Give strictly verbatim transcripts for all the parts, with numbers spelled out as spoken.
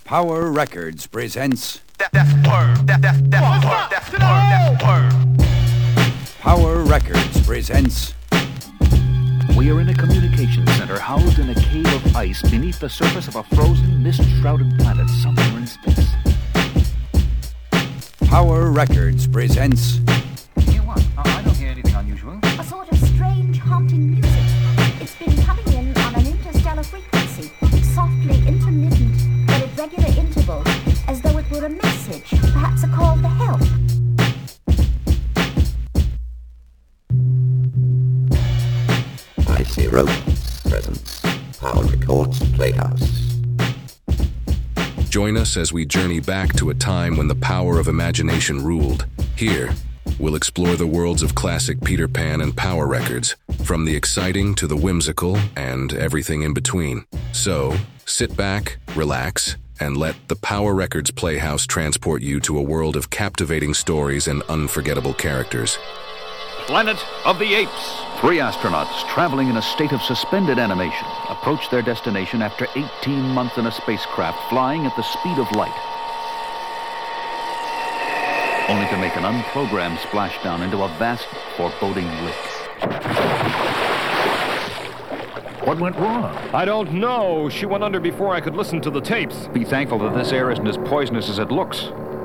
Power Records presents Death, death, blur, death, death, death, blur, death, blur, death, blur. Power Records presents We are in a communication center housed in a cave of ice beneath the surface of a frozen, mist-shrouded planet somewhere in space. Power Records presents You what? Uh, I don't hear anything unusual. A sort of strange, haunting music. It's been coming in on an interstellar frequency, softly intermittent, but at regular intervals, as though it were a message, perhaps a call for help. I see Robots presents Power Records Playhouse. Join us as we journey back to a time when the power of imagination ruled. Here, we'll explore the worlds of classic Peter Pan and Power Records, from the exciting to the whimsical and everything in between. So, sit back, relax, and let the Power Records Playhouse transport you to a world of captivating stories and unforgettable characters. Planet of the Apes. Three astronauts traveling in a state of suspended animation approach their destination after eighteen months in a spacecraft flying at the speed of light, only to make an unprogrammed splashdown into a vast, foreboding lake. What went wrong? I don't know. She went under before I could listen to the tapes. Be thankful that this air isn't as poisonous as it looks.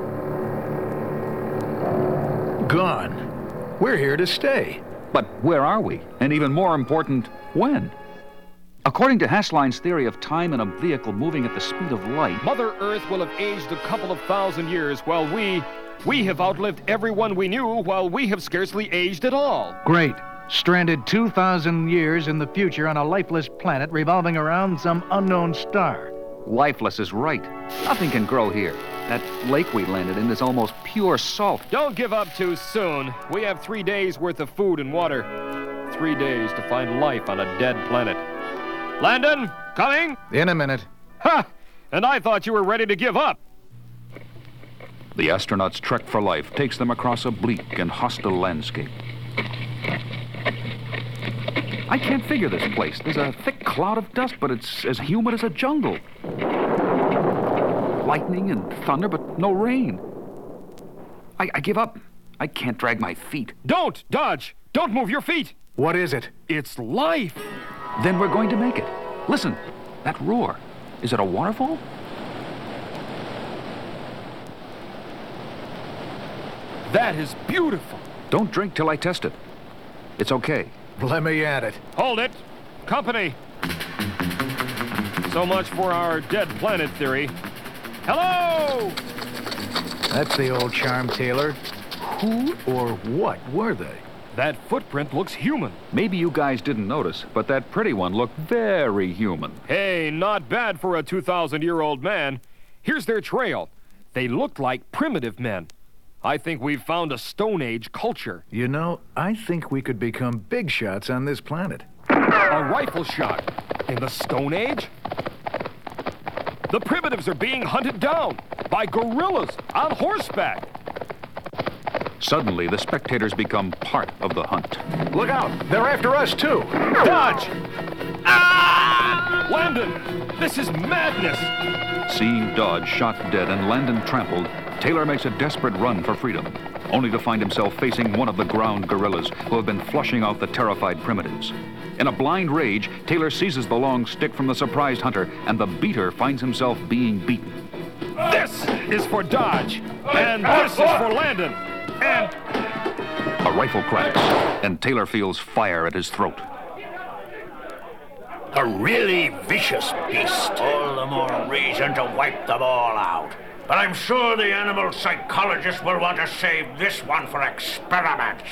Gone. We're here to stay. But where are we? And even more important, when? According to Hasline's theory of time in a vehicle moving at the speed of light, Mother Earth will have aged a couple of thousand years, while we, we have outlived everyone we knew, while we have scarcely aged at all. Great. Stranded two thousand years in the future on a lifeless planet revolving around some unknown star. lifeless is right. Nothing can grow here. That lake we landed in is almost pure salt. Don't give up too soon. We have three days worth of food and water. Three days to find life on a dead planet. Landon, coming? In a minute. Ha! And I thought you were ready to give up. The astronauts' trek for life takes them across a bleak and hostile landscape. I can't figure this place. There's a thick cloud of dust, but it's as humid as a jungle. Lightning and thunder, but no rain. I, I give up. I can't drag my feet. Don't, Dodge! Don't move your feet! What is it? It's life! Then we're going to make it. Listen, that roar. Is it a waterfall? That is beautiful! Don't drink till I test it. It's okay. Let me at it. Hold it! Company! So much for our dead planet theory. Hello! That's the old charm, Taylor. Who or what were they? That footprint looks human. Maybe you guys didn't notice, but that pretty one looked very human. Hey, not bad for a two thousand year old man. Here's their trail. They looked like primitive men. I think we've found a Stone Age culture. You know, I think we could become big shots on this planet. A rifle shot in the Stone Age? The primitives are being hunted down by gorillas on horseback. Suddenly, the spectators become part of the hunt. Look out! They're after us, too! Dodge! Ah! Landon, this is madness! Seeing Dodge shot dead and Landon trampled, Taylor makes a desperate run for freedom, only to find himself facing one of the ground gorillas who have been flushing out the terrified primitives. In a blind rage, Taylor seizes the long stick from the surprised hunter, and the beater finds himself being beaten. This is for Dodge, and this is for Landon, and... A rifle cracks, and Taylor feels fire at his throat. A really vicious beast. All the more reason to wipe them all out. But I'm sure the animal psychologist will want to save this one for experiments.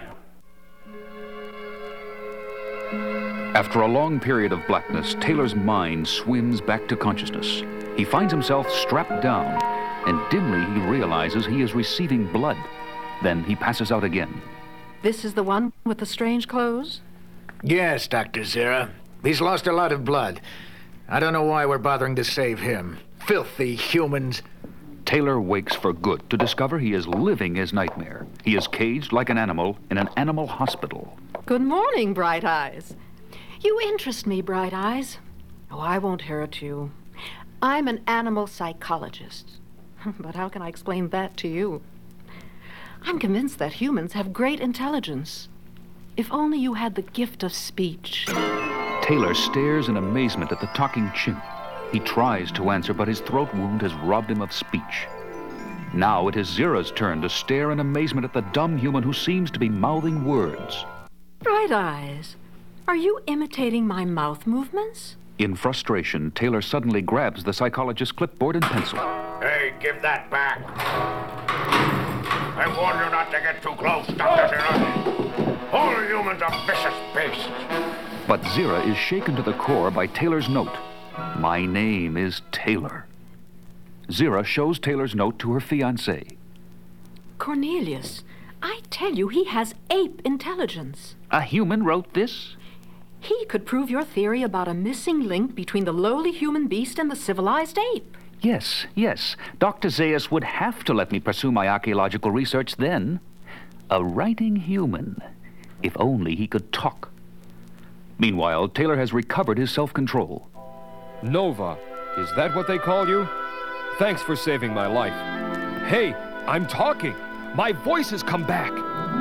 After a long period of blackness, Taylor's mind swims back to consciousness. He finds himself strapped down, and dimly he realizes he is receiving blood. Then he passes out again. This is the one with the strange clothes? Yes, Doctor Zira. He's lost a lot of blood. I don't know why we're bothering to save him. Filthy humans. Taylor wakes for good to discover he is living his nightmare. He is caged like an animal in an animal hospital. Good morning, Bright Eyes. You interest me, Bright Eyes. Oh, I won't hurt you. I'm an animal psychologist. But how can I explain that to you? I'm convinced that humans have great intelligence. If only you had the gift of speech. Taylor stares in amazement at the talking chimp. He tries to answer, but his throat wound has robbed him of speech. Now it is Zira's turn to stare in amazement at the dumb human who seems to be mouthing words. Bright Eyes, are you imitating my mouth movements? In frustration, Taylor suddenly grabs the psychologist's clipboard and pencil. Hey, give that back. I warn you not to get too close, Doctor Zira. All humans are vicious beasts. But Zira is shaken to the core by Taylor's note. My name is Taylor. Zira shows Taylor's note to her fiancé. Cornelius, I tell you, he has ape intelligence. A human wrote this? He could prove your theory about a missing link between the lowly human beast and the civilized ape. Yes, yes. Doctor Zaius would have to let me pursue my archaeological research then. A writing human. If only he could talk. Meanwhile, Taylor has recovered his self-control. Nova, is that what they call you? Thanks for saving my life. Hey, I'm talking. My voice has come back.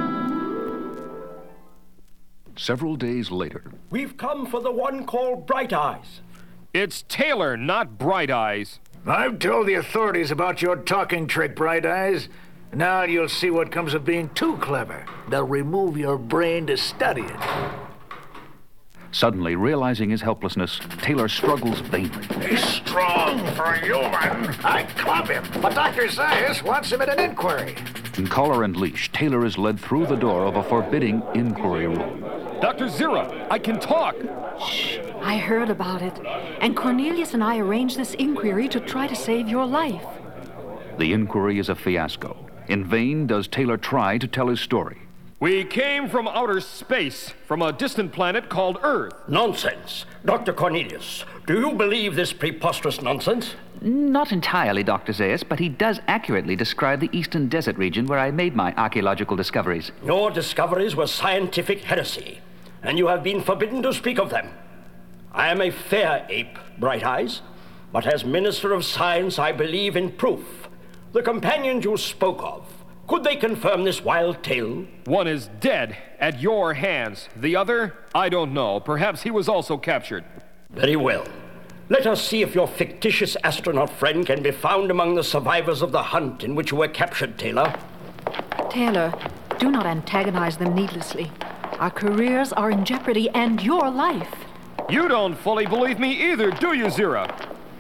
Several days later. We've come for the one called Bright Eyes. It's Taylor, not Bright Eyes. I've told the authorities about your talking trick, Bright Eyes. Now you'll see what comes of being too clever. They'll remove your brain to study it. Suddenly, realizing his helplessness, Taylor struggles vainly. He's strong for a human. I club him, but Doctor Zaius wants him at an inquiry. In collar and leash, Taylor is led through the door of a forbidding inquiry room. Doctor Zira, I can talk. Shh, I heard about it. And Cornelius and I arranged this inquiry to try to save your life. The inquiry is a fiasco. In vain does Taylor try to tell his story. We came from outer space, from a distant planet called Earth. Nonsense. Doctor Cornelius, do you believe this preposterous nonsense? Not entirely, Doctor Zaius, but he does accurately describe the eastern desert region where I made my archaeological discoveries. Your discoveries were scientific heresy, and you have been forbidden to speak of them. I am a fair ape, Bright Eyes, but as Minister of Science, I believe in proof. The companions you spoke of, could they confirm this wild tale? One is dead at your hands. The other, I don't know. Perhaps he was also captured. Very well. Let us see if your fictitious astronaut friend can be found among the survivors of the hunt in which you were captured, Taylor. Taylor, do not antagonize them needlessly. Our careers are in jeopardy and your life. You don't fully believe me either, do you, Zira?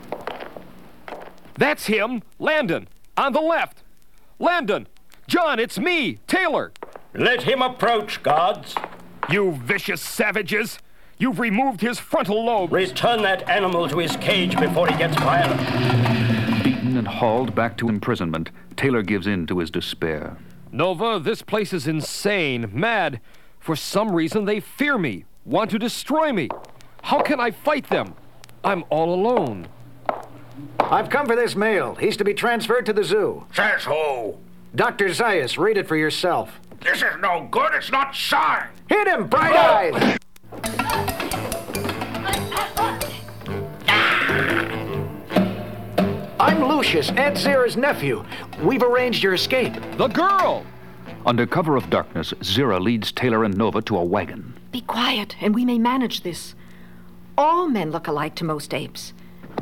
That's him, Landon, on the left. Landon! John, it's me, Taylor. Let him approach, guards. You vicious savages. You've removed his frontal lobe. Return that animal to his cage before he gets violent. Beaten and hauled back to imprisonment, Taylor gives in to his despair. Nova, this place is insane, mad. For some reason, they fear me, want to destroy me. How can I fight them? I'm all alone. I've come for this mail. He's to be transferred to the zoo. Says who? Doctor Zaius, read it for yourself. This is no good. It's not signed. Hit him, Bright Eyes! I'm Lucius, Aunt Zira's nephew. We've arranged your escape. The girl! Under cover of darkness, Zira leads Taylor and Nova to a wagon. Be quiet, and we may manage this. All men look alike to most apes.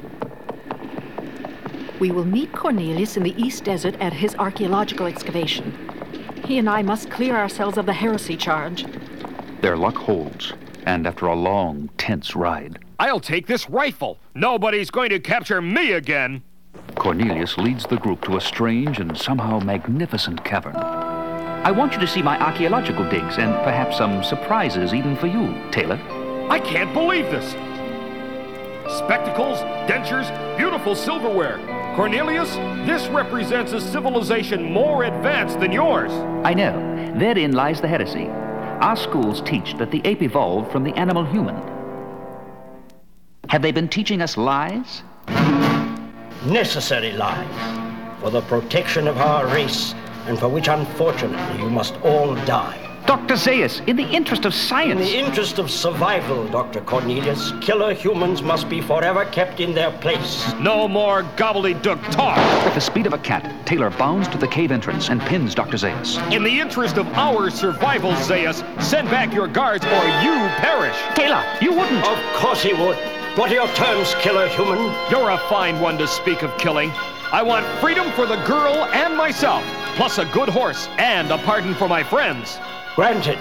We will meet Cornelius in the East Desert at his archaeological excavation. He and I must clear ourselves of the heresy charge. Their luck holds, and after a long, tense ride... I'll take this rifle. Nobody's going to capture me again. Cornelius leads the group to a strange and somehow magnificent cavern. I want you to see my archaeological digs, and perhaps some surprises even for you, Taylor. I can't believe this. Spectacles, dentures, beautiful silverware. Cornelius, this represents a civilization more advanced than yours. I know. Therein lies the heresy. Our schools teach that the ape evolved from the animal human. Have they been teaching us lies? Necessary lies, for the protection of our race, and for which, unfortunately, you must all die. Doctor Zaius, in the interest of In science. the interest of survival, Doctor Cornelius, killer humans must be forever kept in their place. No more gobbledygook talk. With the speed of a cat, Taylor bounds to the cave entrance and pins Doctor Zaius. In the interest of our survival, Zaius, send back your guards or you perish. Taylor, you wouldn't. Of course he would. What are your terms, killer human? You're a fine one to speak of killing. I want freedom for the girl and myself, plus a good horse and a pardon for my friends. Granted.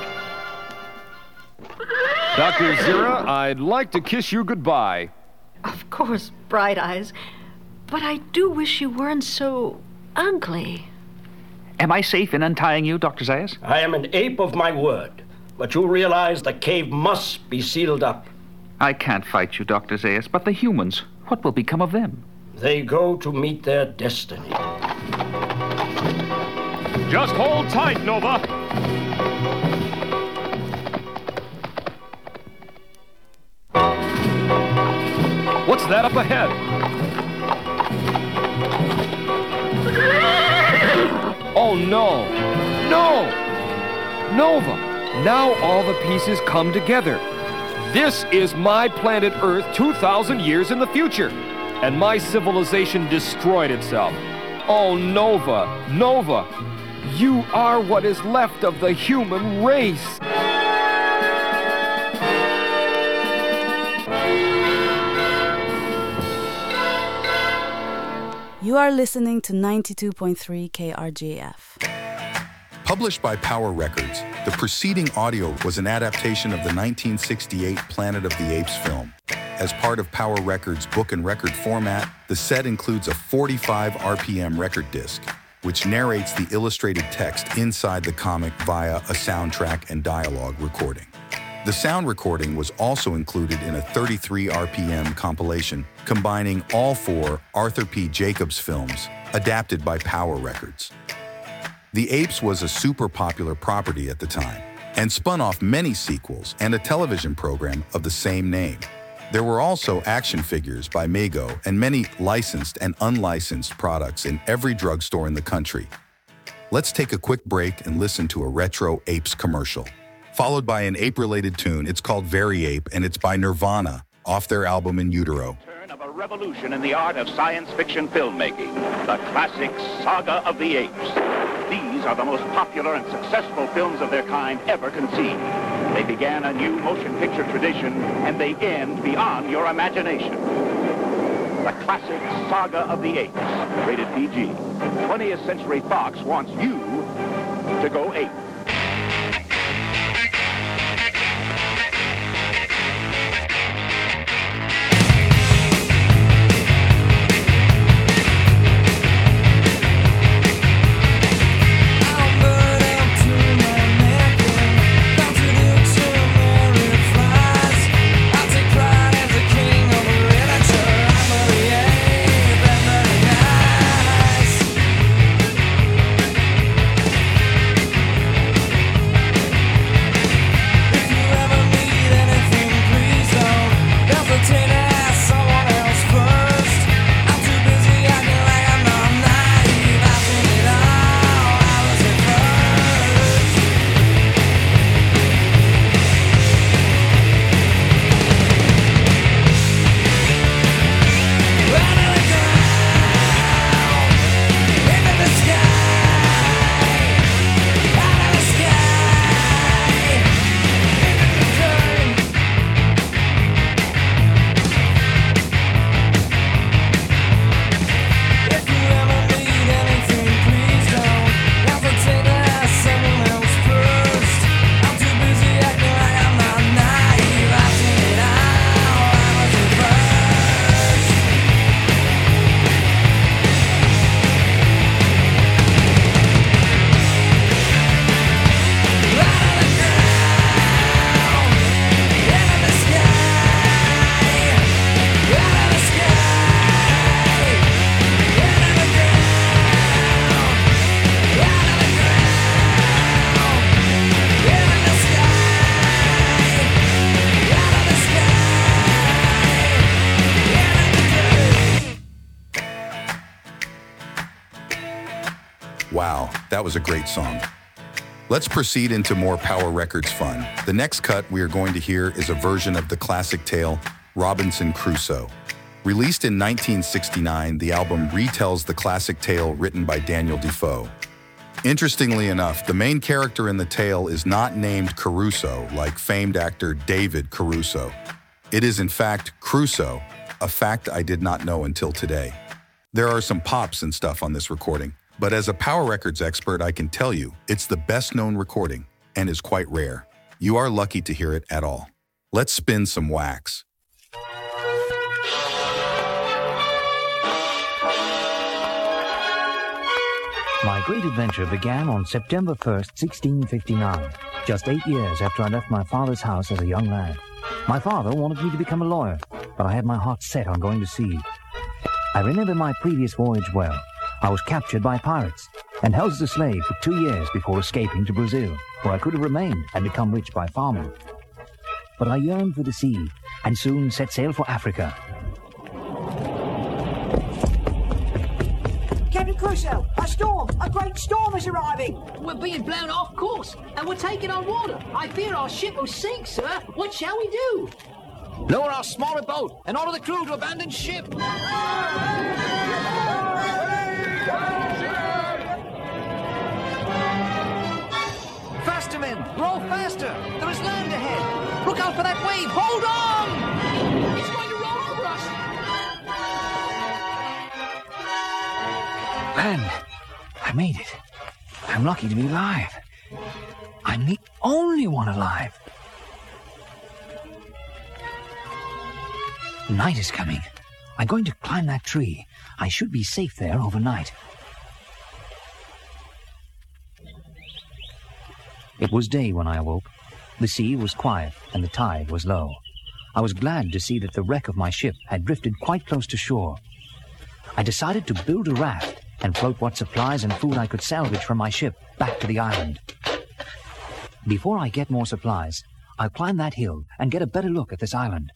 Doctor Zira, I'd like to kiss you goodbye. Of course, Bright Eyes. But I do wish you weren't so ugly. Am I safe in untying you, Doctor Zaius? I am an ape of my word, but you realize the cave must be sealed up. I can't fight you, Doctor Zaius, but the humans, what will become of them? They go to meet their destiny. Just hold tight, Nova. What's that up ahead? Oh, no. No! Nova, now all the pieces come together. This is my planet Earth two thousand years in the future, and my civilization destroyed itself. Oh, Nova, Nova, you are what is left of the human race. You are listening to ninety-two point three K R J F. Published by Power Records, the preceding audio was an adaptation of the nineteen sixty-eight Planet of the Apes film. As part of Power Records' book and record format, the set includes a forty-five R P M record disc, which narrates the illustrated text inside the comic via a soundtrack and dialogue recording. The sound recording was also included in a thirty-three R P M compilation combining all four Arthur P. Jacobs films, adapted by Power Records. The Apes was a super popular property at the time and spun off many sequels and a television program of the same name. There were also action figures by Mego and many licensed and unlicensed products in every drugstore in the country. Let's take a quick break and listen to a retro Apes commercial, followed by an ape-related tune. It's called Very Ape, and it's by Nirvana, off their album In Utero. Of a revolution in the art of science fiction filmmaking, the classic Saga of the Apes. These are the most popular and successful films of their kind ever conceived. They began a new motion picture tradition, and they end beyond your imagination. The classic Saga of the Apes, rated P G. twentieth Century Fox wants you to go ape. Wow, that was a great song. Let's proceed into more Power Records fun. The next cut we are going to hear is a version of the classic tale, Robinson Crusoe. Released in nineteen sixty-nine, the album retells the classic tale written by Daniel Defoe. Interestingly enough, the main character in the tale is not named Caruso, like famed actor David Caruso. It is in fact Crusoe, a fact I did not know until today. There are some pops and stuff on this recording, but as a Power Records expert, I can tell you it's the best-known recording and is quite rare. You are lucky to hear it at all. Let's spin some wax. My great adventure began on September first, sixteen fifty-nine, just eight years after I left my father's house as a young lad. My father wanted me to become a lawyer, but I had my heart set on going to sea. I remember my previous voyage well. I was captured by pirates and held as a slave for two years before escaping to Brazil, where I could have remained and become rich by farming. But I yearned for the sea and soon set sail for Africa. Captain Crusoe, a storm! A great storm is arriving! We're being blown off course, and we're taking on water. I fear our ship will sink, sir. What shall we do? Lower our smaller boat and order the crew to abandon ship. Faster, men! Row faster! There is land ahead! Look out for that wave! Hold on! It's going to roll over us! Land! I made it. I'm lucky to be alive. I'm the only one alive. Night is coming. I'm going to climb that tree. I should be safe there overnight. It was day when I awoke. The sea was quiet and the tide was low. I was glad to see that the wreck of my ship had drifted quite close to shore. I decided to build a raft and float what supplies and food I could salvage from my ship back to the island. Before I get more supplies, I'll climb that hill and get a better look at this island.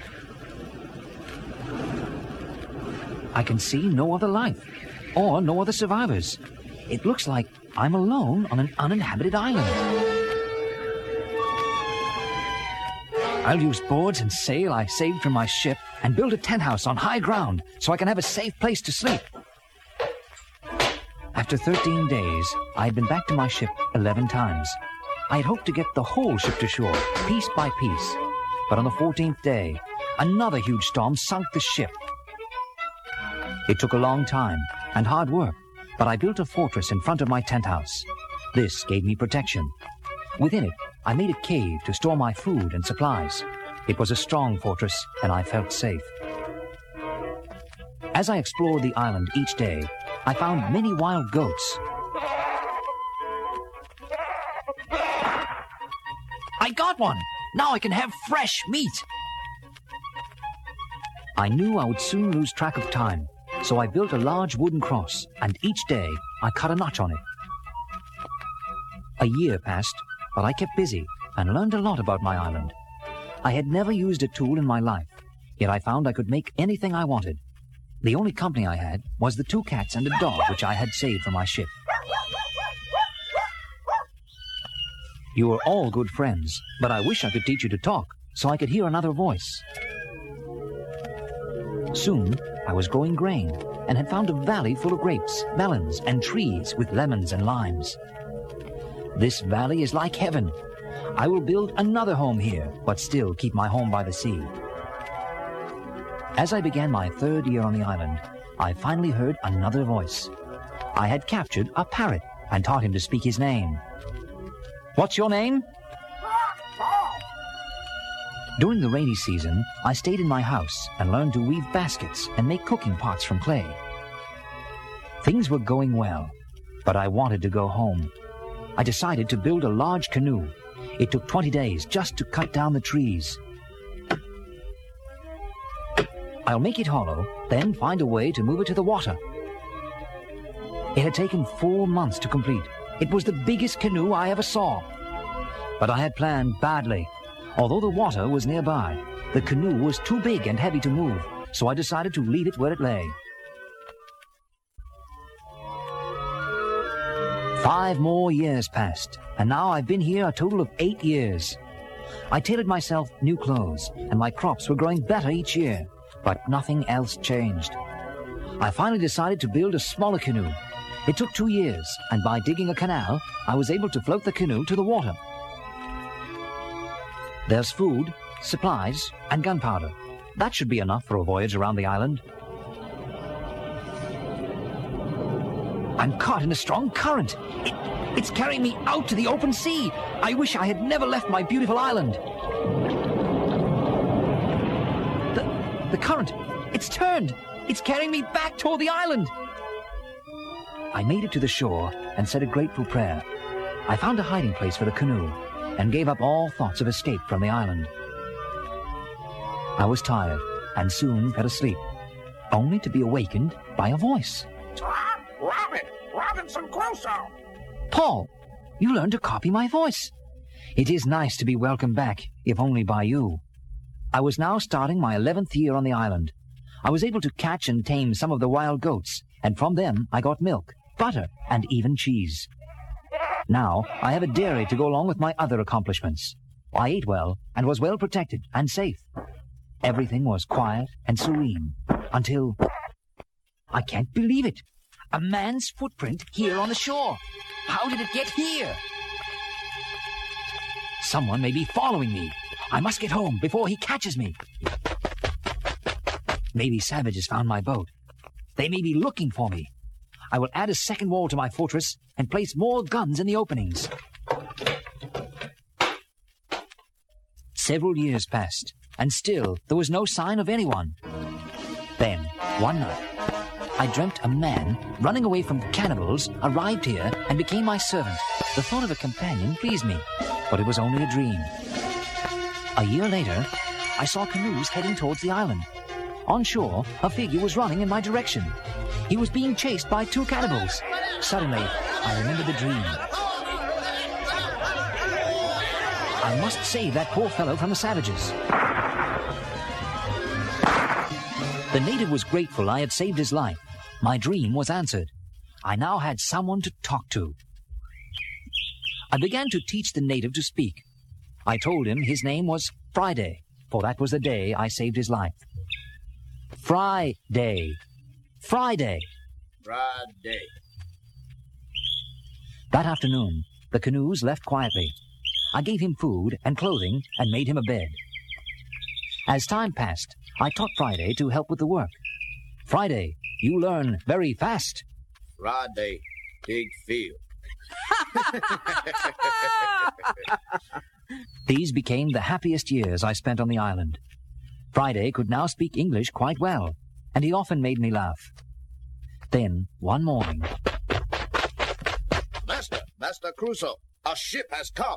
I can see no other life, or no other survivors. It looks like I'm alone on an uninhabited island. I'll use boards and sail I saved from my ship and build a tent house on high ground so I can have a safe place to sleep. After thirteen days, I had been back to my ship eleven times. I had hoped to get the whole ship to shore, piece by piece. But on the fourteenth day, another huge storm sunk the ship. It took a long time and hard work, but I built a fortress in front of my tent house. This gave me protection. Within it, I made a cave to store my food and supplies. It was a strong fortress, and I felt safe. As I explored the island each day, I found many wild goats. I got one! Now I can have fresh meat! I knew I would soon lose track of time, so I built a large wooden cross, and each day I cut a notch on it. A year passed, but I kept busy and learned a lot about my island. I had never used a tool in my life, yet I found I could make anything I wanted. The only company I had was the two cats and a dog which I had saved from my ship. You were all good friends, but I wish I could teach you to talk, so I could hear another voice. Soon, I was growing grain and had found a valley full of grapes, melons, and trees with lemons and limes. This valley is like heaven. I will build another home here, but still keep my home by the sea. As I began my third year on the island, I finally heard another voice. I had captured a parrot and taught him to speak his name. What's your name? During the rainy season, I stayed in my house and learned to weave baskets and make cooking pots from clay. Things were going well, but I wanted to go home. I decided to build a large canoe. It took twenty days just to cut down the trees. I'll make it hollow, then find a way to move it to the water. It had taken four months to complete. It was the biggest canoe I ever saw. But I had planned badly. Although the water was nearby, the canoe was too big and heavy to move, so I decided to leave it where it lay. Five more years passed, and now I've been here a total of eight years. I tailored myself new clothes, and my crops were growing better each year, but nothing else changed. I finally decided to build a smaller canoe. It took two years, and by digging a canal, I was able to float the canoe to the water. There's food, supplies, and gunpowder. That should be enough for a voyage around the island. I'm caught in a strong current. It, it's carrying me out to the open sea. I wish I had never left my beautiful island. The, the current, it's turned. It's carrying me back toward the island. I made it to the shore and said a grateful prayer. I found a hiding place for the canoe and gave up all thoughts of escape from the island. I was tired and soon fell asleep, only to be awakened by a voice. Robin! Robinson Crusoe! Paul, you learned to copy my voice. It is nice to be welcomed back, if only by you. I was now starting my eleventh year on the island. I was able to catch and tame some of the wild goats, and from them I got milk, butter, and even cheese. Now I have a dairy to go along with my other accomplishments. I ate well and was well protected and safe. Everything was quiet and serene until... I can't believe it. A man's footprint here on the shore. How did it get here? Someone may be following me. I must get home before he catches me. Maybe savages found my boat. They may be looking for me. I will add a second wall to my fortress and place more guns in the openings. Several years passed, and still there was no sign of anyone. Then, one night, I dreamt a man running away from cannibals arrived here and became my servant. The thought of a companion pleased me, but it was only a dream. A year later, I saw canoes heading towards the island. On shore, a figure was running in my direction. He was being chased by two cannibals. Suddenly, I remembered the dream. I must save that poor fellow from the savages. The native was grateful I had saved his life. My dream was answered. I now had someone to talk to. I began to teach the native to speak. I told him his name was Friday, for that was the day I saved his life. Friday. Friday. Friday. That afternoon, the canoes left quietly. I gave him food and clothing and made him a bed. As time passed, I taught Friday to help with the work. Friday, you learn very fast. Friday, big field. These became the happiest years I spent on the island. Friday could now speak English quite well, and he often made me laugh. Then, one morning... Master, Master Crusoe, a ship has come.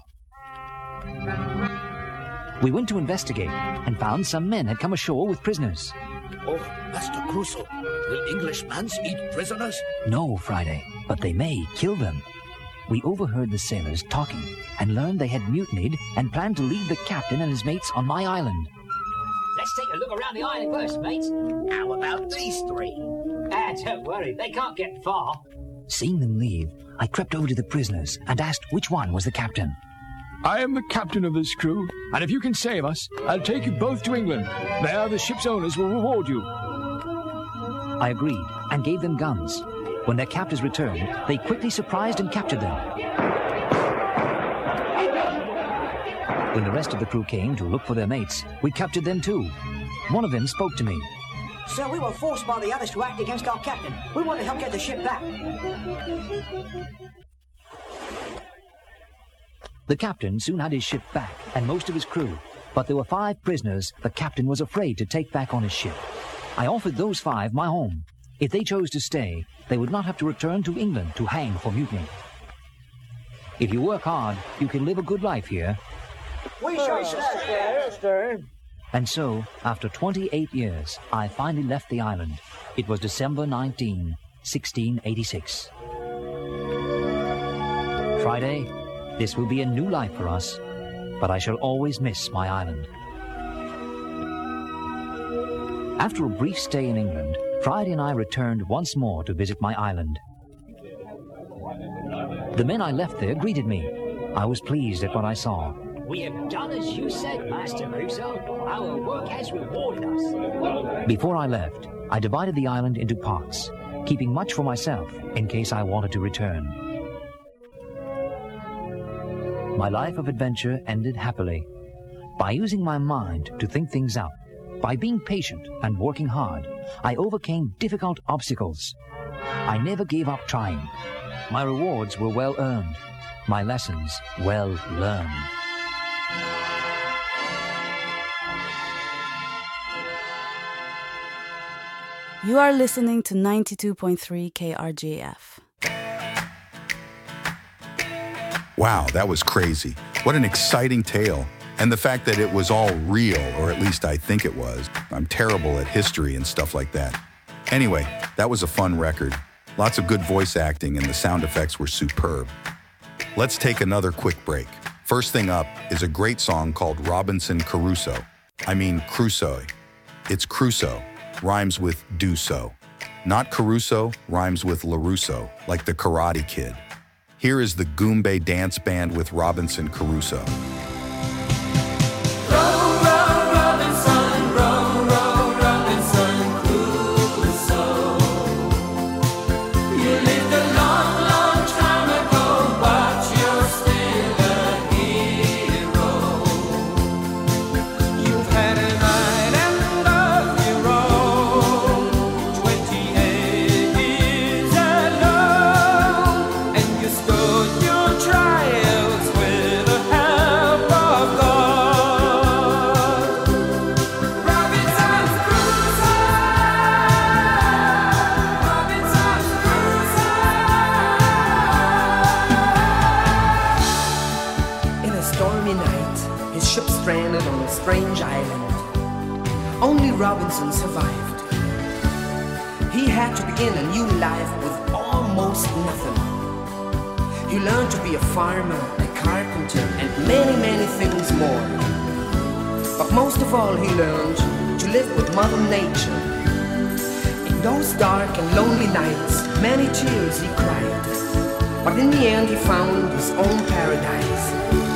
We went to investigate and found some men had come ashore with prisoners. Oh, Master Crusoe, will Englishmans eat prisoners? No, Friday, but they may kill them. We overheard the sailors talking and learned they had mutinied and planned to leave the captain and his mates on my island. Let's take a look around the island first, mates. How about these three? Ah, don't worry, they can't get far. Seeing them leave, I crept over to the prisoners and asked which one was the captain. I am the captain of this crew, and if you can save us, I'll take you both to England. There, the ship's owners will reward you. I agreed and gave them guns. When their captors returned, they quickly surprised and captured them. When the rest of the crew came to look for their mates, we captured them too. One of them spoke to me. Sir, we were forced by the others to act against our captain. We want to help get the ship back. The captain soon had his ship back and most of his crew, but there were five prisoners the captain was afraid to take back on his ship. I offered those five my home. If they chose to stay, they would not have to return to England to hang for mutiny. If you work hard, you can live a good life here. We shall stay. And so, after twenty-eight years, I finally left the island. It was December nineteenth, sixteen eighty-six. Friday, this will be a new life for us, but I shall always miss my island. After a brief stay in England, Friday and I returned once more to visit my island. The men I left there greeted me. I was pleased at what I saw. We have done as you said, Master Crusoe. Our work has rewarded us. Before I left, I divided the island into parts, keeping much for myself in case I wanted to return. My life of adventure ended happily. By using my mind to think things out, by being patient and working hard, I overcame difficult obstacles. I never gave up trying. My rewards were well earned, my lessons well learned. You are listening to ninety-two point three K R J F. Wow, that was crazy. What an exciting tale. And the fact that it was all real, or at least I think it was. I'm terrible at history and stuff like that. Anyway, that was a fun record. Lots of good voice acting and the sound effects were superb. Let's take another quick break. First thing up is a great song called Robinson Crusoe. I mean Crusoe. It's Crusoe, rhymes with do so. Not Caruso, rhymes with LaRusso, like the Karate Kid. Here is the Goombay Dance Band with Robinson Crusoe. Robinson survived. He had to begin a new life with almost nothing. He learned to be a farmer, a carpenter, and many, many things more. But most of all, he learned to live with Mother Nature. In those dark and lonely nights, many tears he cried. But in the end, he found his own paradise.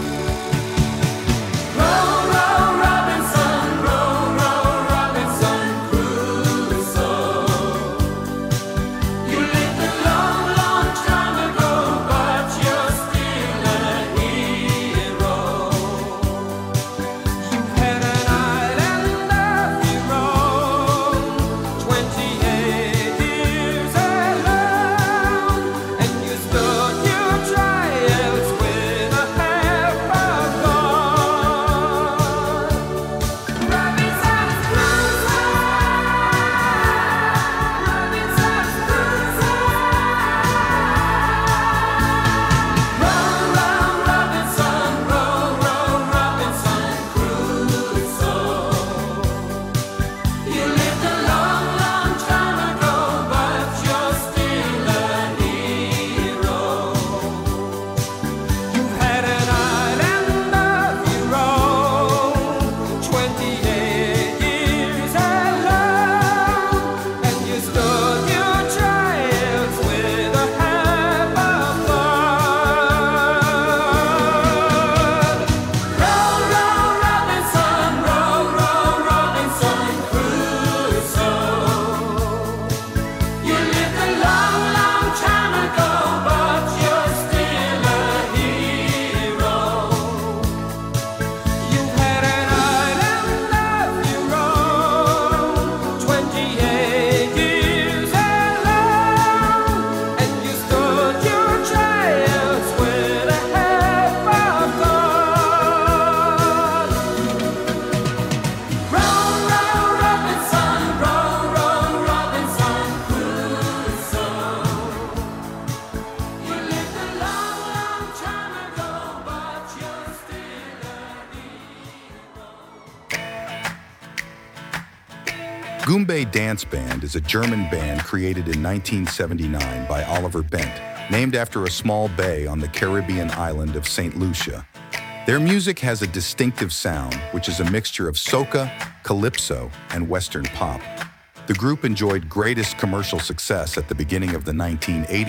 Goombay Dance Band is a German band created in nineteen seventy-nine by Oliver Bent, named after a small bay on the Caribbean island of Saint Lucia. Their music has a distinctive sound, which is a mixture of soca, calypso, and Western pop. The group enjoyed greatest commercial success at the beginning of the nineteen eighties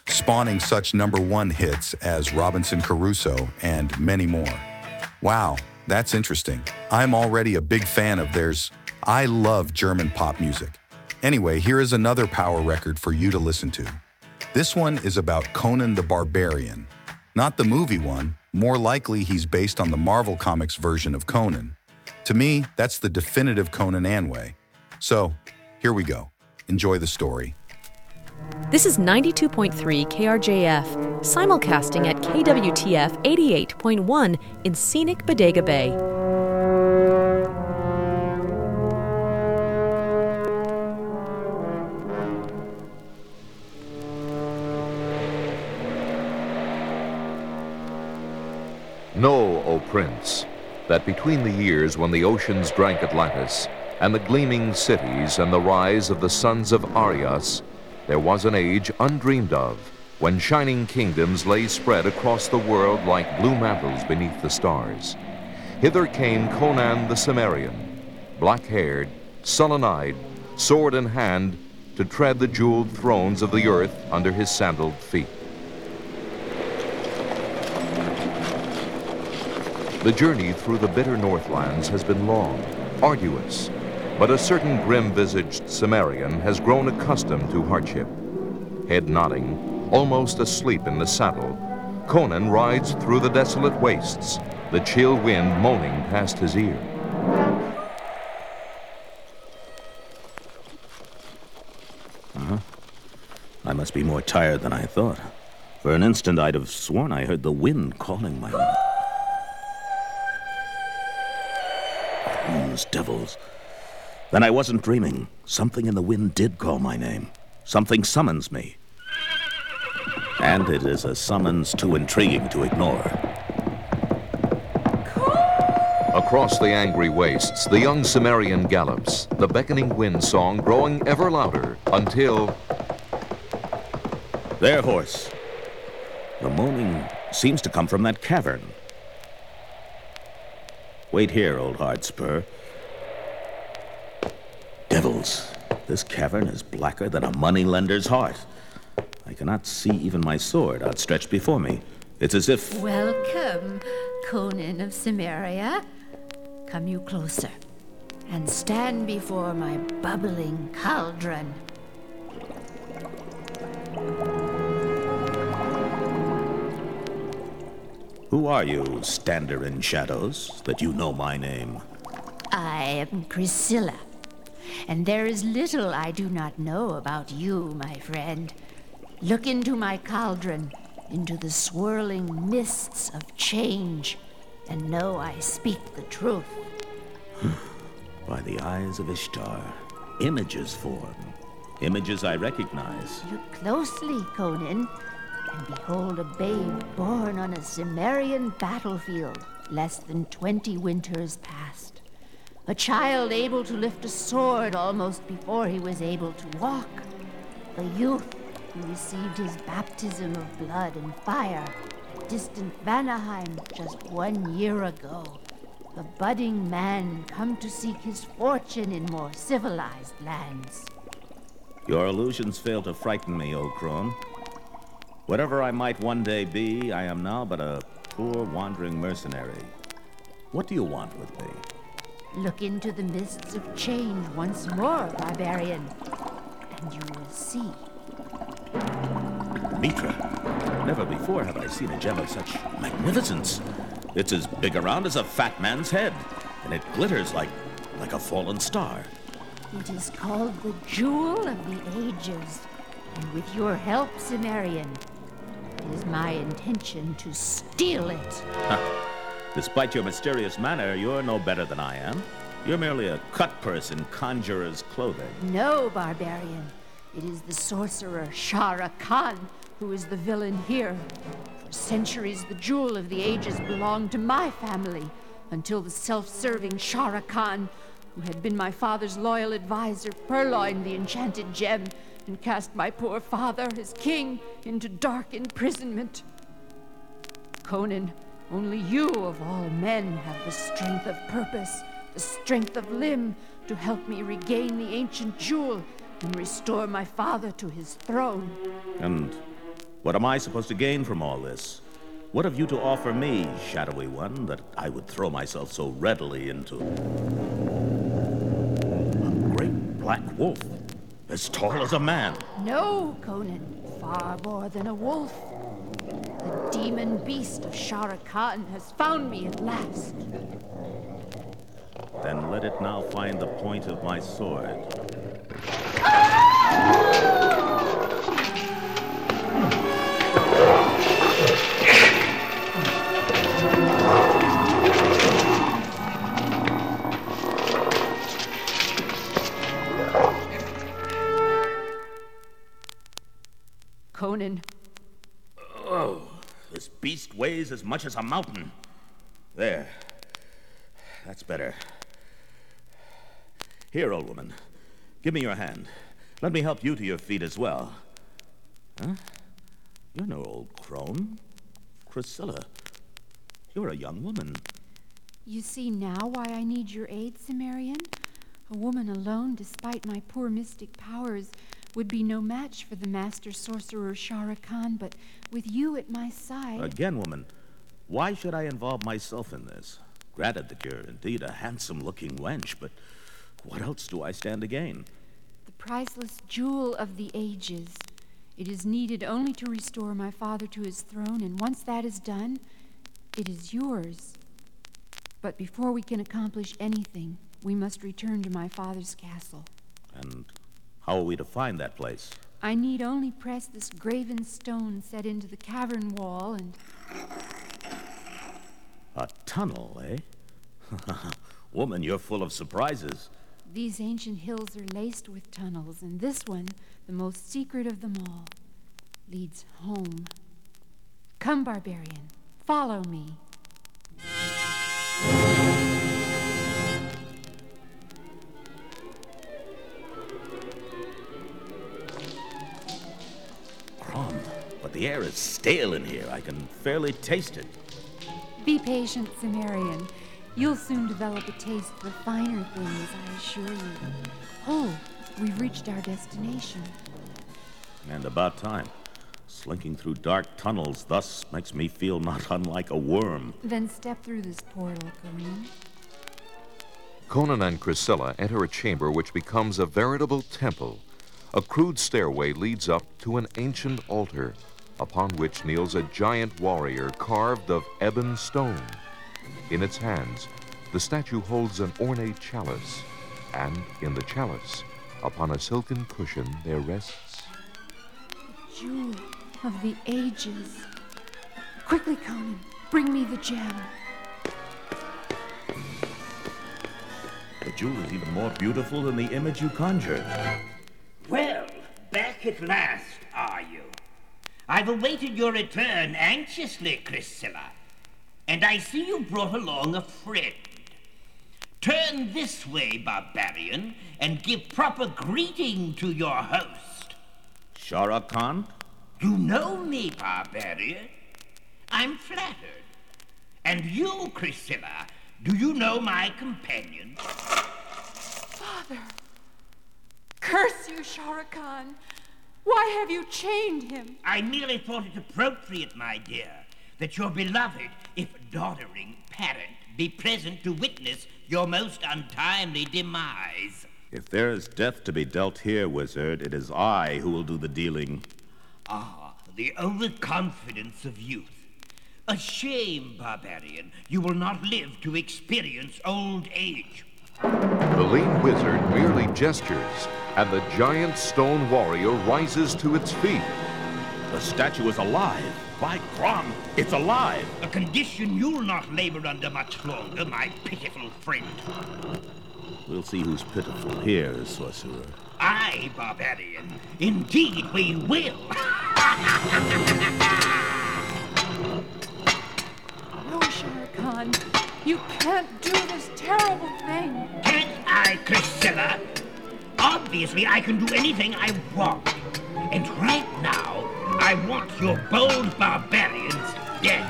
spawning such number one hits as Robinson Crusoe and many more. Wow, that's interesting. I'm already a big fan of theirs. I love German pop music. Anyway, here is another power record for you to listen to. This one is about Conan the Barbarian. Not the movie one, more likely he's based on the Marvel Comics version of Conan. To me, that's the definitive Conan Anway. So, here we go. Enjoy the story. This is ninety-two point three K R J F, simulcasting at K W T F eighty-eight point one in scenic Bodega Bay. Know, O Prince, that between the years when the oceans drank Atlantis, and the gleaming cities and the rise of the sons of Arias, there was an age undreamed of, when shining kingdoms lay spread across the world like blue mantles beneath the stars. Hither came Conan the Cimmerian, black-haired, sullen-eyed, sword in hand, to tread the jeweled thrones of the earth under his sandaled feet. The journey through the bitter Northlands has been long, arduous, but a certain grim-visaged Cimmerian has grown accustomed to hardship. Head nodding, almost asleep in the saddle, Conan rides through the desolate wastes, the chill wind moaning past his ear. Uh-huh. I must be more tired than I thought. For an instant, I'd have sworn I heard the wind calling my name. Those devils. Then I wasn't dreaming. Something in the wind did call my name. Something summons me. And it is a summons too intriguing to ignore. Across the angry wastes, the young Cimmerian gallops, the beckoning wind song growing ever louder, until... Their horse. The moaning seems to come from that cavern. Wait here, old Hardspur. Devils, this cavern is blacker than a moneylender's heart. I cannot see even my sword outstretched before me. It's as if... Welcome, Conan of Cimmeria. Come you closer, and stand before my bubbling cauldron. Who are you, stander in shadows, that you know my name? I am Priscilla, and there is little I do not know about you, my friend. Look into my cauldron, into the swirling mists of change, and know I speak the truth. By the eyes of Ishtar, images form. Images I recognize. Look closely, Conan, and behold a babe born on a Cimmerian battlefield, less than twenty winters past. A child able to lift a sword almost before he was able to walk. A youth who received his baptism of blood and fire at distant Vanaheim just one year ago. A budding man come to seek his fortune in more civilized lands. Your illusions fail to frighten me, old crone. Whatever I might one day be, I am now but a poor wandering mercenary. What do you want with me? Look into the mists of change once more, barbarian, and you will see. Mitra, never before have I seen a gem of such magnificence. It's as big around as a fat man's head, and it glitters like, like a fallen star. It is called the Jewel of the Ages, and with your help, Cimmerian, it is my intention to steal it. Ha. Despite your mysterious manner, you're no better than I am. You're merely a cut-purse in conjurer's clothing. No, barbarian. It is the sorcerer Shara Khan who is the villain here. For centuries, the Jewel of the Ages belonged to my family, until the self-serving Shara Khan, who had been my father's loyal advisor, purloined the enchanted gem and cast my poor father, his king, into dark imprisonment. Conan, only you of all men have the strength of purpose, the strength of limb, to help me regain the ancient jewel and restore my father to his throne. And What am I supposed to gain from all this? What have you to offer me, shadowy one, that I would throw myself so readily into? A great black wolf, as tall as a man. No, Conan, far more than a wolf. The demon beast of Shara Khan has found me at last. Then let it now find the point of my sword. Conan. Oh, this beast weighs as much as a mountain. There. That's better. Here, old woman. Give me your hand. Let me help you to your feet as well. Huh? You're no old crone. Chrysilla. You're a young woman. You see now why I need your aid, Cimmerian? A woman alone, despite my poor mystic powers, would be no match for the master sorcerer Shara Khan, but with you at my side... Again, woman, why should I involve myself in this? Granted that you're indeed a handsome-looking wench, but what else do I stand to gain? The priceless jewel of the ages. It is needed only to restore my father to his throne, and once that is done, it is yours. But before we can accomplish anything, we must return to my father's castle. And how are we to find that place? I need only press this graven stone set into the cavern wall and... A tunnel, eh? Woman, you're full of surprises. These ancient hills are laced with tunnels, and this one, the most secret of them all, leads home. Come, barbarian, follow me. Crom, but the air is stale in here. I can fairly taste it. Be patient, Cimmerian. You'll soon develop a taste for finer things, I assure you. Oh, we've reached our destination. And about time. Slinking through dark tunnels thus makes me feel not unlike a worm. Then step through this portal, Conan. Conan and Chrysilla enter a chamber which becomes a veritable temple. A crude stairway leads up to an ancient altar, upon which kneels a giant warrior carved of ebon stone. In its hands, the statue holds an ornate chalice, and in the chalice, upon a silken cushion, there rests... The jewel of the ages. Quickly, Conan, bring me the gem. The jewel is even more beautiful than the image you conjured. Well, back at last, are you? I've awaited your return anxiously, Chrysilla. And I see you brought along a friend. Turn this way, barbarian, and give proper greeting to your host. Shara Khan? You know me, barbarian. I'm flattered. And you, Chrysilla, do you know my companion? Father! Curse you, Shara Khan! Why have you chained him? I merely thought it appropriate, my dear, that your beloved, if doddering, parent be present to witness your most untimely demise. If there is death to be dealt here, wizard, it is I who will do the dealing. Ah, the overconfidence of youth. A shame, barbarian, you will not live to experience old age. The lean wizard merely gestures, and the giant stone warrior rises to its feet. The statue is alive. By Crom, it's alive. A condition you'll not labor under much longer, my pitiful friend. We'll see who's pitiful here, sorcerer. Aye, barbarian. Indeed we will. No, Shara Khan. You can't do this terrible thing. Can't I, Chrysilla? Obviously, I can do anything I want. And right now, I want your bold barbarians dead.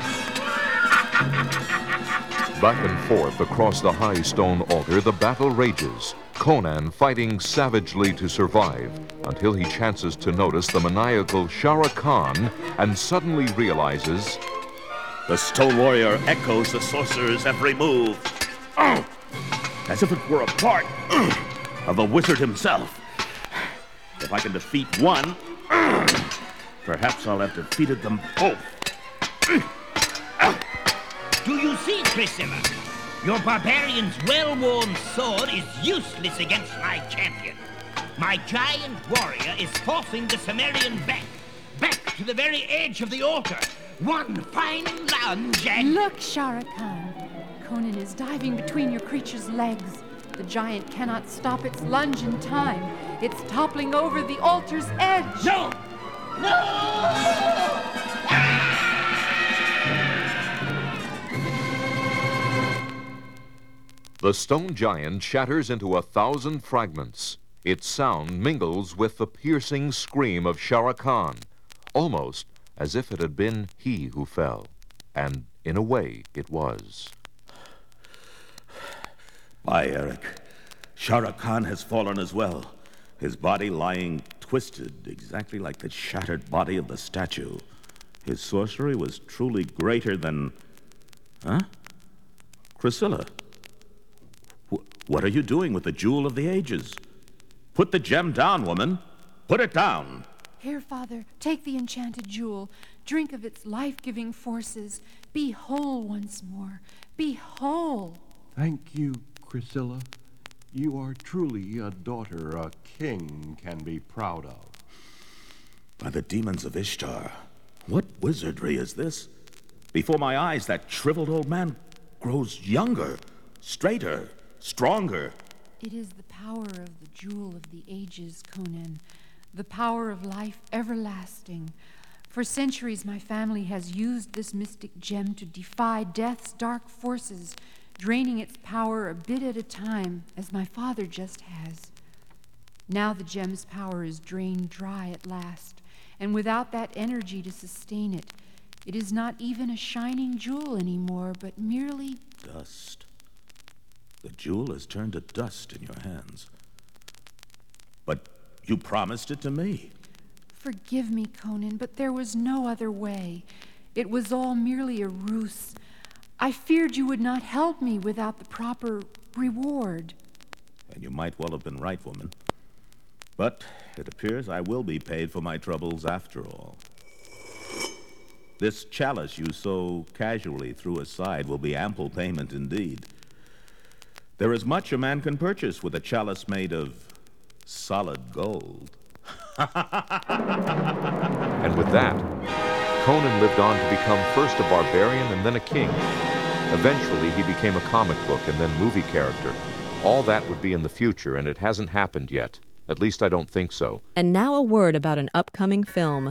Back and forth across the high stone altar, the battle rages. Conan fighting savagely to survive, until he chances to notice the maniacal Shara Khan and suddenly realizes... The Stone Warrior echoes the sorcerer's every move. Oh! As if it were a part of the wizard himself. If I can defeat one, perhaps I'll have defeated them both. Do you see, Priscilla? Your barbarian's well-worn sword is useless against my champion. My giant warrior is forcing the Cimmerian back, back to the very edge of the altar. One fine lunge and... Look, Shara Khan. Conan is diving between your creature's legs. The giant cannot stop its lunge in time. It's toppling over the altar's edge. No! No! The stone giant shatters into a thousand fragments. Its sound mingles with the piercing scream of Shara Khan, almost as if it had been he who fell. And in a way, it was. By Eric, Shara Khan has fallen as well, his body lying twisted exactly like the shattered body of the statue. His sorcery was truly greater than... Huh? Priscilla, wh- what are you doing with the Jewel of the Ages? Put the gem down, woman. Put it down. Here, Father, take the enchanted jewel. Drink of its life-giving forces. Be whole once more. Be whole. Thank you, Priscilla. You are truly a daughter a king can be proud of. By the demons of Ishtar, what wizardry is this? Before my eyes, that shriveled old man grows younger, straighter, stronger. It is the power of the Jewel of the Ages, Conan. The power of life everlasting. For centuries, my family has used this mystic gem to defy death's dark forces, draining its power a bit at a time, as my father just has. Now the gem's power is drained dry at last, and without that energy to sustain it, it is not even a shining jewel anymore, but merely... Dust. The jewel has turned to dust in your hands. But you promised it to me. Forgive me, Conan, but there was no other way. It was all merely a ruse. I feared you would not help me without the proper reward. And you might well have been right, woman. But it appears I will be paid for my troubles after all. This chalice you so casually threw aside will be ample payment indeed. There is much a man can purchase with a chalice made of solid gold. And with that, Conan lived on to become first a barbarian and then a king. Eventually, he became a comic book and then movie character. All that would be in the future, and it hasn't happened yet. At least I don't think so. And now a word about an upcoming film.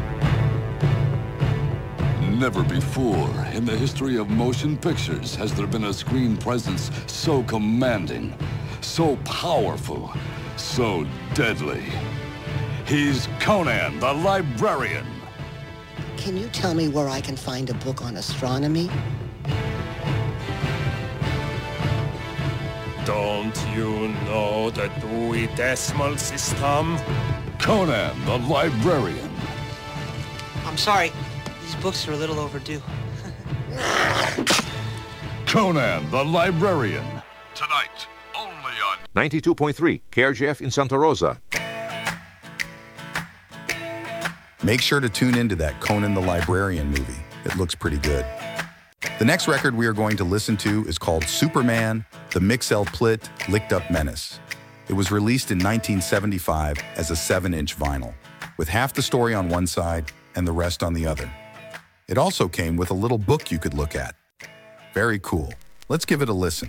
Never before in the history of motion pictures has there been a screen presence so commanding, so powerful, so deadly. He's Conan the Librarian. Can you tell me where I can find a book on astronomy? Don't you know the Dewey Decimal System? Conan the Librarian. I'm sorry, these books are a little overdue. Conan the Librarian. Tonight, only on ninety-two point three K R J F in Santa Rosa. Make sure to tune into that Conan the Librarian movie. It looks pretty good. The next record we are going to listen to is called Superman, the Mixel-Plit Licked Up Menace. It was released in nineteen seventy-five as a seven-inch vinyl, with half the story on one side and the rest on the other. It also came with a little book you could look at. Very cool. Let's give it a listen.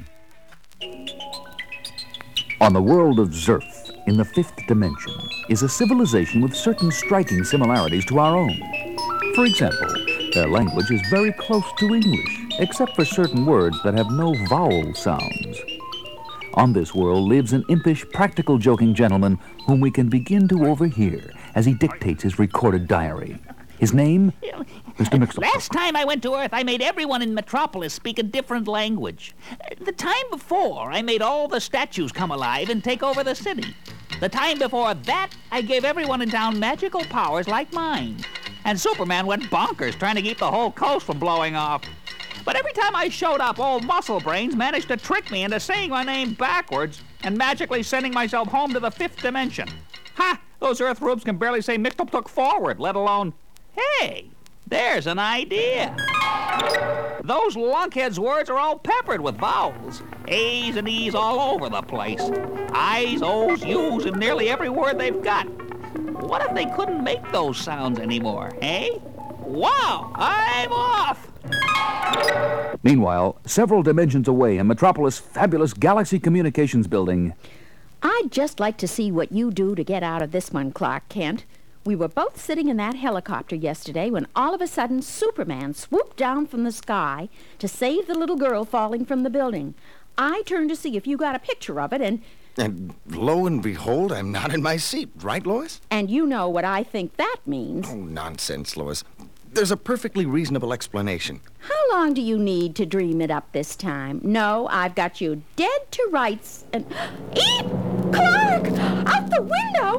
On the world of Zerth, in the fifth dimension, is a civilization with certain striking similarities to our own. For example, their language is very close to English, except for certain words that have no vowel sounds. On this world lives an impish, practical joking gentleman whom we can begin to overhear as he dictates his recorded diary. His name? Mister Mixel. Last time I went to Earth, I made everyone in Metropolis speak a different language. The time before, I made all the statues come alive and take over the city. The time before that, I gave everyone in town magical powers like mine. And Superman went bonkers trying to keep the whole coast from blowing off. But every time I showed up, old Muscle Brains managed to trick me into saying my name backwards and magically sending myself home to the fifth dimension. Ha! Those Earth rubes can barely say Mixtup forward, let alone, hey, there's an idea. Those lunkheads' words are all peppered with vowels. A's and E's all over the place. I's, O's, U's, and nearly every word they've got. What if they couldn't make those sounds anymore, eh? Wow, I'm off! Meanwhile, several dimensions away in Metropolis' fabulous Galaxy Communications building. I'd just like to see what you do to get out of this one, Clark Kent. We were both sitting in that helicopter yesterday when all of a sudden Superman swooped down from the sky to save the little girl falling from the building. I turned to see if you got a picture of it, and... And lo and behold, I'm not in my seat, right, Lois? And you know what I think that means. Oh, nonsense, Lois. There's a perfectly reasonable explanation. How long do you need to dream it up this time? No, I've got you dead to rights and... Eep! Clark! Out the window!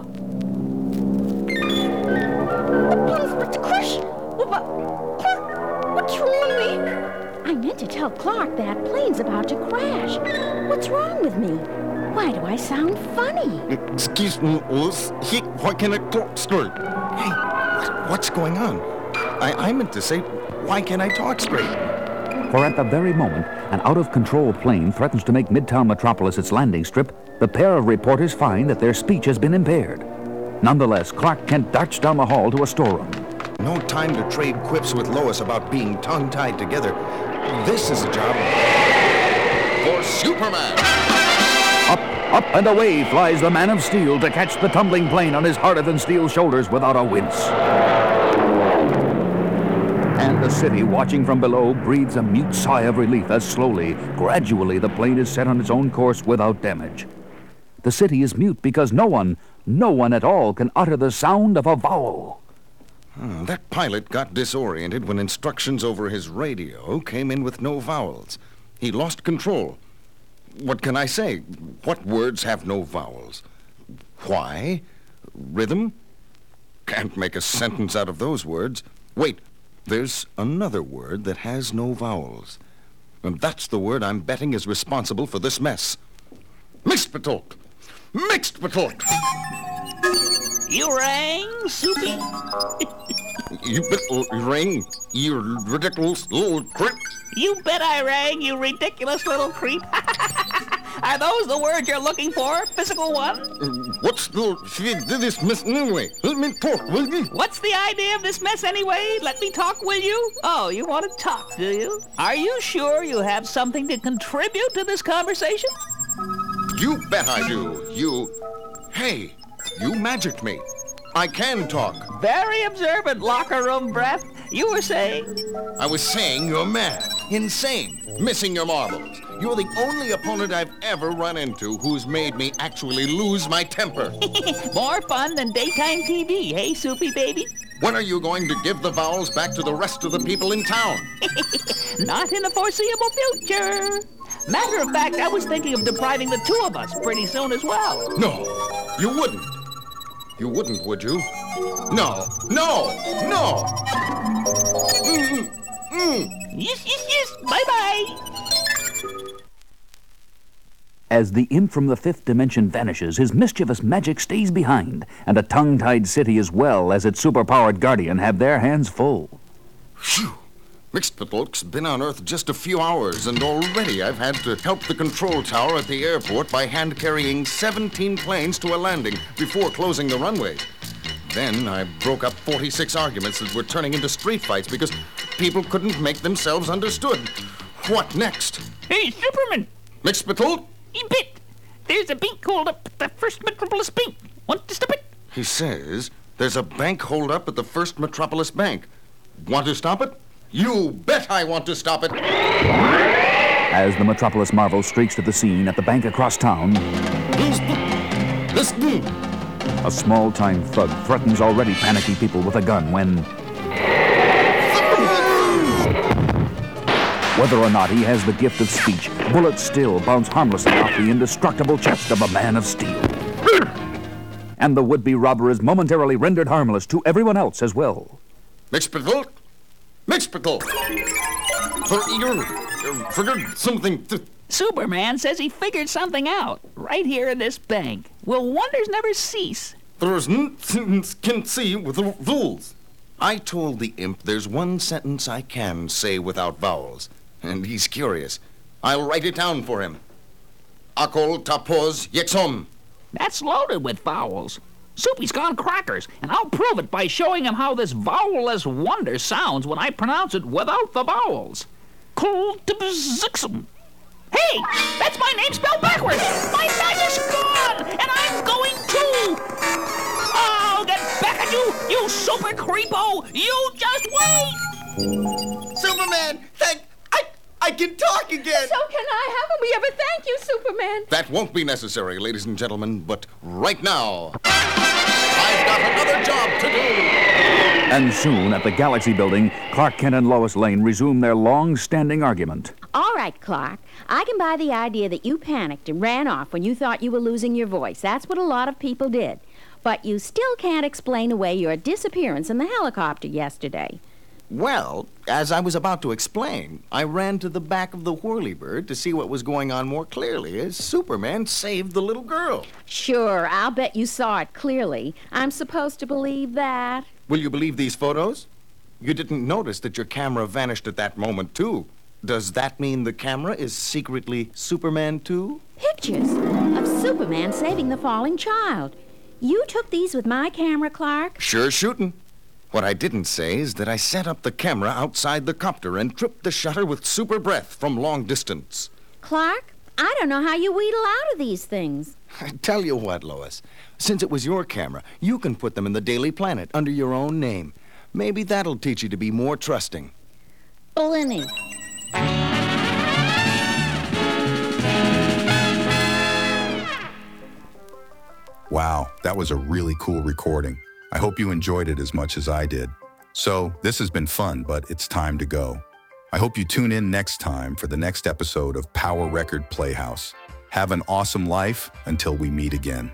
The plane's about to crash! Oh, but... Clark, what's wrong with me? I meant to tell Clark that plane's about to crash. What's wrong with me? Why do I sound funny? Excuse me, Lois. He, why can't I talk straight? Hey, what, what's going on? I, I meant to say, why can't I talk straight? For at the very moment an out-of-control plane threatens to make Midtown Metropolis its landing strip, the pair of reporters find that their speech has been impaired. Nonetheless, Clark Kent darts down the hall to a storeroom. No time to trade quips with Lois about being tongue-tied together. This is a job for Superman. Up, up and away flies the Man of Steel to catch the tumbling plane on his harder-than-steel shoulders without a wince. And the city, watching from below, breathes a mute sigh of relief as slowly, gradually, the plane is set on its own course without damage. The city is mute because no one, no one at all can utter the sound of a vowel. Hmm, that pilot got disoriented when instructions over his radio came in with no vowels. He lost control. What can I say? What words have no vowels? Why? Rhythm? Can't make a sentence out of those words. Wait, there's another word that has no vowels. And that's the word I'm betting is responsible for this mess. Mixed-Patalk! Mixed-Patalk! You rang, Soupy? You bet rang, you ridiculous little creep. You bet I rang, you ridiculous little creep. Are those the words you're looking for, physical one? What's the this mess anyway? Let me talk, will you? What's the idea of this mess anyway? Let me talk, will you? Oh, you want to talk, do you? Are you sure you have something to contribute to this conversation? You bet I do. You... Hey, you magicked me. I can talk. Very observant, locker room breath. You were saying? I was saying you're mad, insane, missing your marbles. You're the only opponent I've ever run into who's made me actually lose my temper. More fun than daytime T V, hey, Soupy baby? When are you going to give the vowels back to the rest of the people in town? Not in the foreseeable future. Matter of fact, I was thinking of depriving the two of us pretty soon as well. No, you wouldn't. You wouldn't, would you? No, no, no! Mm, mm. Yes, yes, yes, bye-bye! As the imp from the fifth dimension vanishes, his mischievous magic stays behind, and a tongue-tied city as well as its superpowered guardian have their hands full. Phew! Mixed-Patalk's been on Earth just a few hours, and already I've had to help the control tower at the airport by hand-carrying seventeen planes to a landing before closing the runways. Then I broke up forty-six arguments that were turning into street fights because people couldn't make themselves understood. What next? Hey, Superman! Mixed-Patalk? You bit! There's a bank hold up at the First Metropolis Bank. Want to stop it? He says there's a bank hold up at the First Metropolis Bank. Want to stop it? You bet I want to stop it! As the Metropolis Marvel streaks to the scene at the bank across town, a small-time thug threatens already panicky people with a gun when... Whether or not he has the gift of speech, bullets still bounce harmlessly off the indestructible chest of a Man of Steel. and the would-be robber is momentarily rendered harmless to everyone else as well. Mixpickle? Mixpickle! For you figured something... Th- Superman says he figured something out, right here in this bank. Will wonders never cease? There's nothing can see with the rules. I told the imp there's one sentence I can say without vowels, and he's curious. I'll write it down for him. Akol tapoz yexom. That's loaded with vowels. Soupy's gone crackers, and I'll prove it by showing him how this vowelless wonder sounds when I pronounce it without the vowels. Kultibzixum. Hey, that's my name spelled backwards. My magic's gone, and I'm going too. I'll get back at you, you super creepo. You just wait. Superman, thank... I, I can talk again. So can I. Haven't we ever thank you, Superman? That won't be necessary, ladies and gentlemen, but right now, I've got another job to do. And soon, at the Galaxy Building, Clark Kent and Lois Lane resume their long-standing argument. All right, Clark. I can buy the idea that you panicked and ran off when you thought you were losing your voice. That's what a lot of people did. But you still can't explain away your disappearance in the helicopter yesterday. Well, as I was about to explain, I ran to the back of the Whirlybird to see what was going on more clearly as Superman saved the little girl. Sure, I'll bet you saw it clearly. I'm supposed to believe that. Will you believe these photos? You didn't notice that your camera vanished at that moment, too. Does that mean the camera is secretly Superman, too? Pictures of Superman saving the falling child. You took these with my camera, Clark? Sure shootin'. What I didn't say is that I set up the camera outside the copter and tripped the shutter with super breath from long distance. Clark, I don't know how you wheedle out of these things. I tell you what, Lois. Since it was your camera, you can put them in the Daily Planet under your own name. Maybe that'll teach you to be more trusting. Blinny. Wow, that was a really cool recording. I hope you enjoyed it as much as I did. So, this has been fun, but it's time to go. I hope you tune in next time for the next episode of Power Record Playhouse. Have an awesome life until we meet again.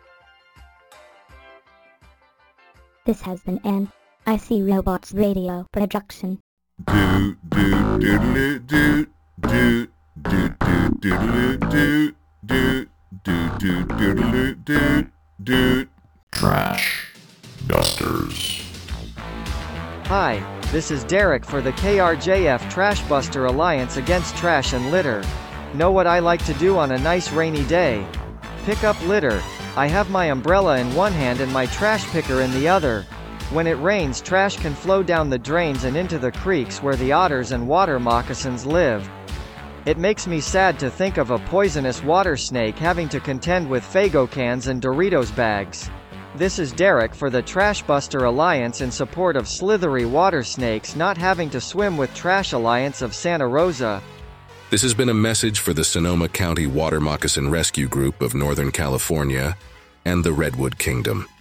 This has been an I See Robots radio production. Do do do do do do do do do do do do do do do Trash Busters. Hi, this is Derek for the K R J F Trash Buster Alliance Against Trash and Litter. Know what I like to do on a nice rainy day? Pick up litter. I have my umbrella in one hand and my trash picker in the other. When it rains, trash can flow down the drains and into the creeks where the otters and water moccasins live. It makes me sad to think of a poisonous water snake having to contend with Faygo cans and Doritos bags. This is Derek for the Trash Buster Alliance in support of slithery water snakes not having to swim with Trash Alliance of Santa Rosa. This has been a message for the Sonoma County Water Moccasin Rescue Group of Northern California and the Redwood Kingdom.